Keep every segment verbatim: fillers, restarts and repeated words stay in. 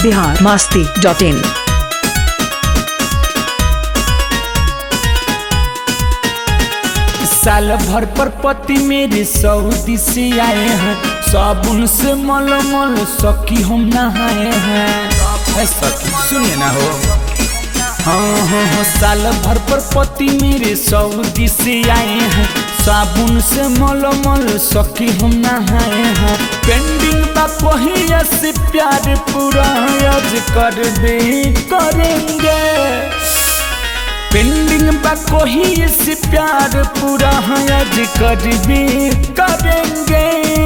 Bihar Masti dot इन। साल भर पर पति मेरे सऊदी से आए हैं, साबुन से मल मल सखी हम नहाए हैं। सखी सुनिए ना हो, हाँ हाँ हाँ। साल भर पर पति मेरे सऊदी से आए हैं, साबुन से मल मल सखी हम नहाए हैं। पेंडिंग बा पहिया से प्यार पूरा आज कर दे करेंगे, पेंडिंग बा कोई से प्यार पूरा आज कर दे करेंगे।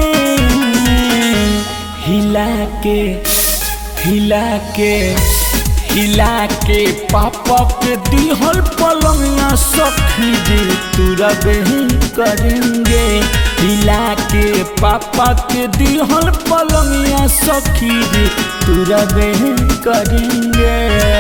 हिला के हिला के हिला के पापा के दिहल पलंगिया सखी दे तुरा बहन करेंगे। हिला के पापा के दिहल पलंगिया सखी दे तुरा बहन करेंगे।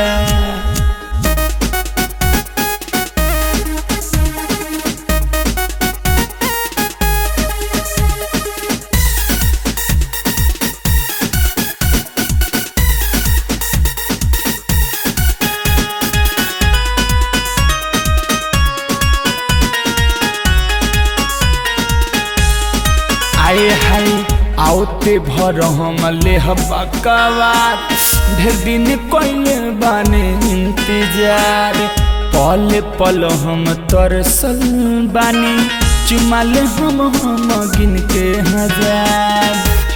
आए हाय आउते भर हम ले बकवार, ढेर दिन कोइले बाने इंतजार। पल पल हम तरसल बानी, चुमाले हम हम गिन के हजार।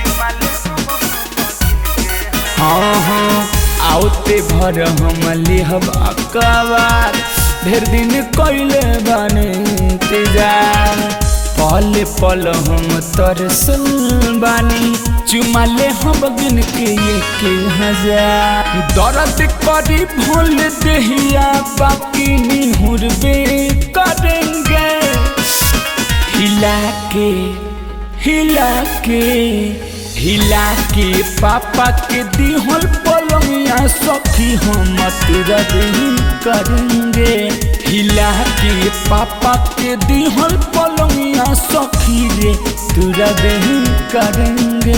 हाँ हाँ आउते भर हम ले बकवार, ढेर दिन कोइले बाने इंतजार। पल पल हम तरसल बानी, चुमाले हम गिन के एक हजार। दर्द करी भूल दहिया बाकी निहुर बे करेंगे। हिला के हिला के हिला के पापा के दिहल पलंगिया सखी हम तुरा बहन करेंगे। हिला के पापा के दिहल पलंगिया सखी रे तुरा बहन करेंगे।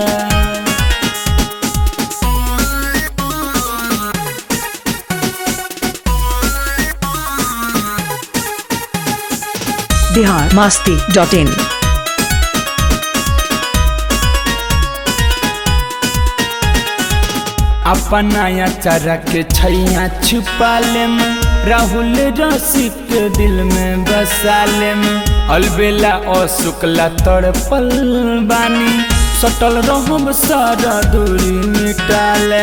Bihar Masti dot in. अपना चारा के छैया छुपा ले में, राहुल रसिक दिल में बसा ले में। अलबेला असुकला तड़पल बानी, सटल रहब सारा दूरी मिटाले।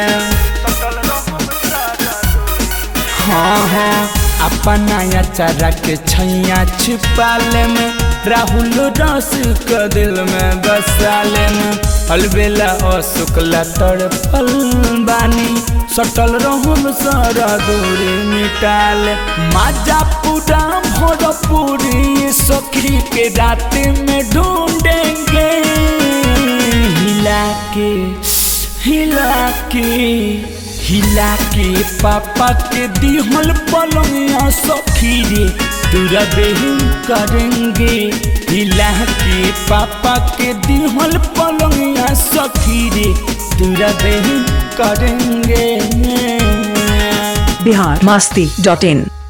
हाँ हाँ अपना चारा के छैया छुपा ले में, राहुल रसिक दिल में बसा ले में। अलबेला असुकला तड़पल बानी, सटल रहम सारा दूरी मिटाल। माजा पूरा भोजपुरी सखी के रात में ढूंढेंगे। हिला के हिला के हिला के पापा के दिहल पलंगिया सखी रे तुरा बहन करेंगे। हिला के पापा के दिहल पलंगिया सखी रे तुरा बहन करेंगे। बिहार मस्ती डॉट इन।